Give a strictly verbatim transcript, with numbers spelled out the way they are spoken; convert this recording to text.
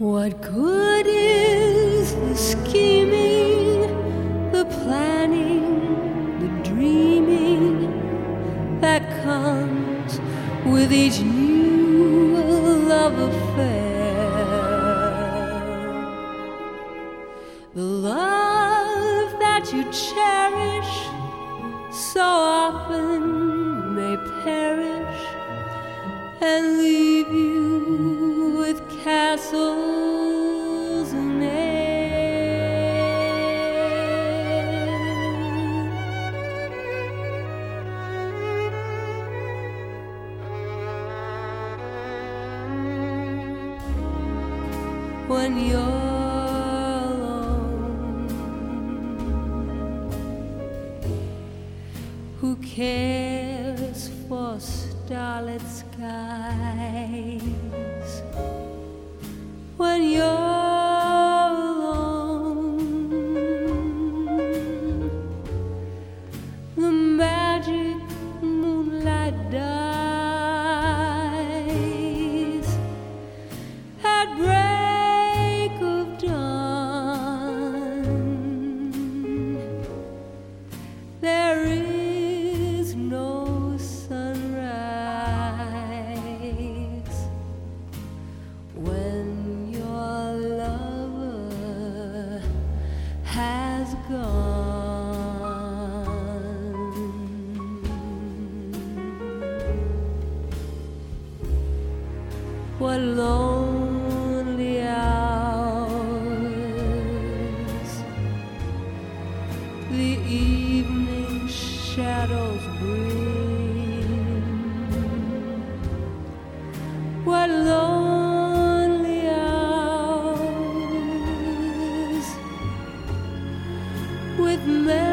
What good is the scheming, the planning, the dreaming that comes with each new love affair? The love that you cherish so often may perish and leave you with castles in air. When you're alone, who cares for starlit skies? When you're alone, the magic moonlight dies at break of dawn. There is no sunrise when your lover has gone. What lonely hours the evening shadows bring. What lonely hours with me.